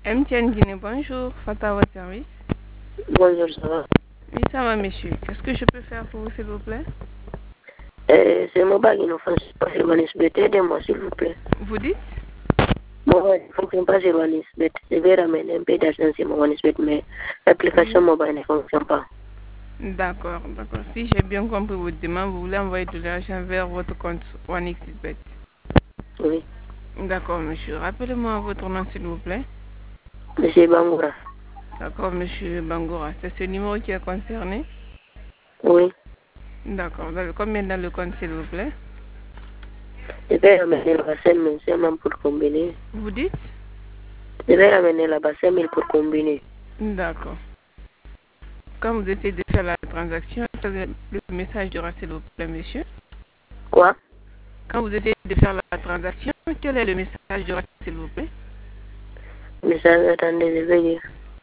MTN Guinée, bonjour. Fata à votre service. Bonjour, ça va? Oui, ça va, monsieur. Qu'est-ce que je peux faire pour vous, s'il vous plaît? C'est mon bague, il ne fonctionne pas sur OneXBet. Aidez-moi, s'il vous plaît. Vous dites? Mobile ne fonctionne pas sur OneXBet. Je vais ramener un peu d'argent sur mon OneXBet, mais l'application mobile ne fonctionne pas. D'accord, d'accord. Si j'ai bien compris votre demande, vous voulez envoyer de l'argent vers votre compte OneXBet. Oui. D'accord, monsieur. Rappelez-moi votre nom, s'il vous plaît. Monsieur Bangoura. D'accord, monsieur Bangoura. C'est ce numéro qui est concerné? Oui. D'accord. Vous avez combien dans le compte, s'il vous plaît? Je vais ramener là-bas 5 000 seulement pour combiner. Vous dites? Je vais ramener là-bas 5 000 pour combiner. D'accord. Quand vous essayez de faire la transaction, le message du s'il vous plaît, monsieur. Quoi? Quand vous essayez de faire la transaction, quel est le message du s'il vous plaît? Message, attendez, je vais dire.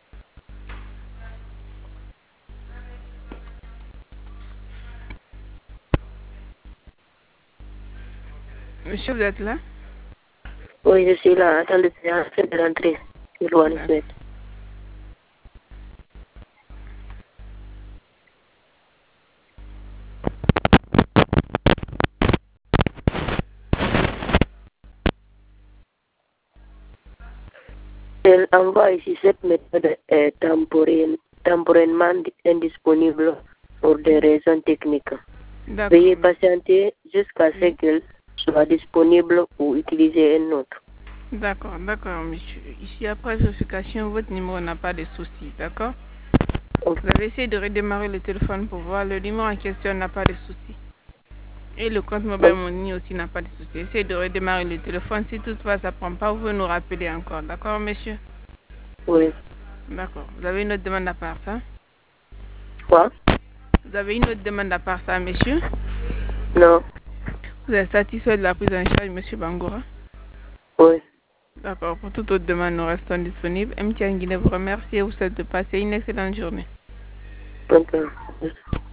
Monsieur, vous êtes là? Oui, je suis là. Attendez, c'est en train de rentrer sur OneXBet. Elle envoie ici cette méthode est temporairement indisponible pour des raisons techniques. Veuillez patienter jusqu'à ce qu'elle soit disponible ou utiliser un autre. D'accord, d'accord, monsieur. Ici, après vérification, votre numéro n'a pas de soucis, d'accord? Vous avez essayé de redémarrer le téléphone pour voir le numéro en question n'a pas de soucis. Et le compte mobile money aussi n'a pas de soucis. Essayez de redémarrer le téléphone. Si toutefois ça ne prend pas, vous pouvez nous rappeler encore, d'accord, monsieur? Oui. D'accord. Vous avez une autre demande à part ça? Quoi? Vous avez une autre demande à part ça, monsieur? Non. Vous êtes satisfait de la prise en charge, monsieur Bangoura? Oui. D'accord. Pour toute autre demande, nous restons disponibles. MTN Guinée vous remercie et vous souhaite de passer une excellente journée. Okay.